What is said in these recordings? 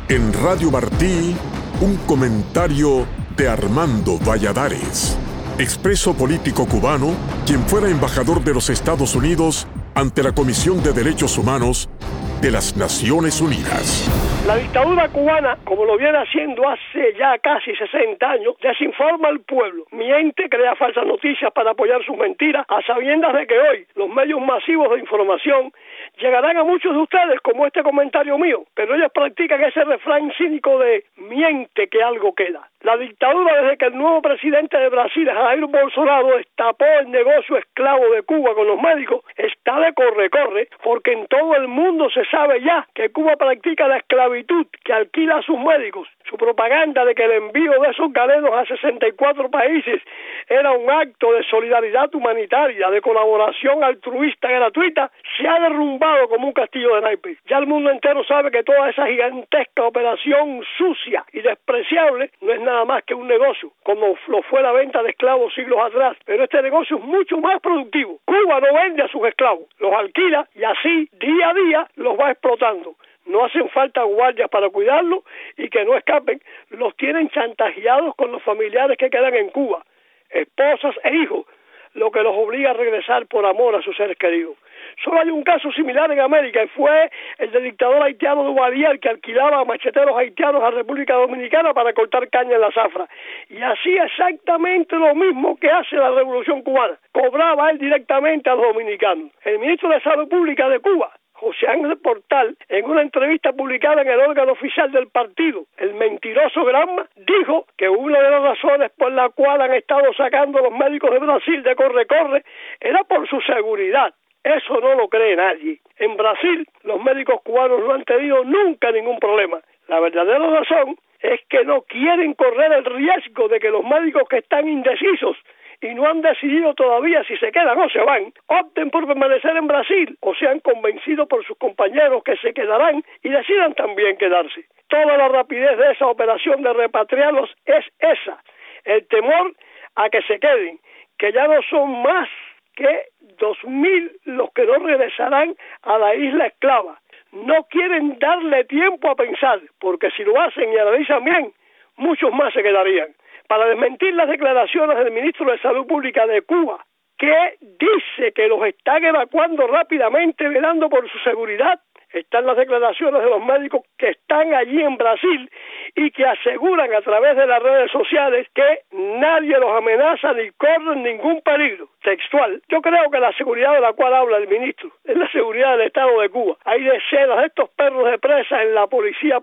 En Radio Martí, un comentario de Armando Valladares, expreso político cubano, quien fuera embajador de los Estados Unidos ante la Comisión de Derechos Humanos de las Naciones Unidas. La dictadura cubana, como lo viene haciendo hace ya casi 60 años, desinforma al pueblo, miente, crea falsas noticias para apoyar sus mentiras, a sabiendas de que hoy los medios masivos de información llegarán a muchos de ustedes como este comentario mío, pero ellos practican ese refrán cínico de miente que algo queda. La dictadura, desde que el nuevo presidente de Brasil, Jair Bolsonaro, destapó el negocio esclavo de Cuba con los médicos, está de corre-corre, porque en todo el mundo se sabe ya que Cuba practica la esclavitud que alquila a sus médicos. Su propaganda de que el envío de esos galenos a 64 países era un acto de solidaridad humanitaria, de colaboración altruista gratuita, se ha derrumbado como un castillo de naipes. Ya el mundo entero sabe que toda esa gigantesca operación sucia y despreciable no es nada más que un negocio, como lo fue la venta de esclavos siglos atrás. Pero este negocio es mucho más productivo. Cuba no vende a sus esclavos, los alquila y así, día a día, los va explotando. No hacen falta guardias para cuidarlos y que no escapen. Los tienen chantajeados con los familiares que quedan en Cuba, esposas e hijos, lo que los obliga a regresar por amor a sus seres queridos. Solo hay un caso similar en América y fue el del dictador haitiano Duvalier, que alquilaba a macheteros haitianos a República Dominicana para cortar caña en la zafra. Y hacía exactamente lo mismo que hace la Revolución Cubana. Cobraba él directamente a los dominicanos. El ministro de Salud Pública de Cuba, José Ángel Portal, en una entrevista publicada en el órgano oficial del partido, el mentiroso Granma, dijo que una de las razones por la cual han estado sacando a los médicos de Brasil de corre-corre era por su seguridad. Eso no lo cree nadie. En Brasil, los médicos cubanos no han tenido nunca ningún problema. La verdadera razón es que no quieren correr el riesgo de que los médicos que están indecisos y no han decidido todavía si se quedan o se van, opten por permanecer en Brasil o sean convencidos por sus compañeros que se quedarán y decidan también quedarse. Toda la rapidez de esa operación de repatriarlos es esa, el temor a que se queden, que ya no son más que 2.000 los que no regresarán a la isla esclava. No quieren darle tiempo a pensar, porque si lo hacen y analizan bien, muchos más se quedarían. Para desmentir las declaraciones del ministro de Salud Pública de Cuba, que dice que los están evacuando rápidamente velando por su seguridad, están las declaraciones de los médicos que están allí en Brasil y que aseguran a través de las redes sociales que nadie los amenaza ni corren ningún peligro. Textual. Yo creo que la seguridad de la cual habla el ministro es la seguridad del Estado de Cuba. Hay decenas de estos perros de presa en la policía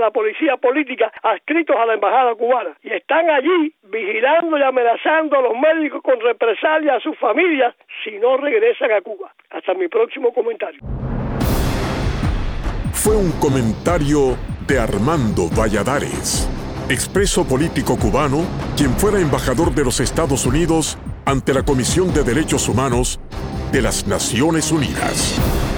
política adscritos a la embajada cubana y están allí vigilando y amenazando a los médicos con represalias a sus familias si no regresan a Cuba. Hasta mi próximo comentario. Fue un comentario de Armando Valladares, expreso político cubano, quien fuera embajador de los Estados Unidos ante la Comisión de Derechos Humanos de las Naciones Unidas.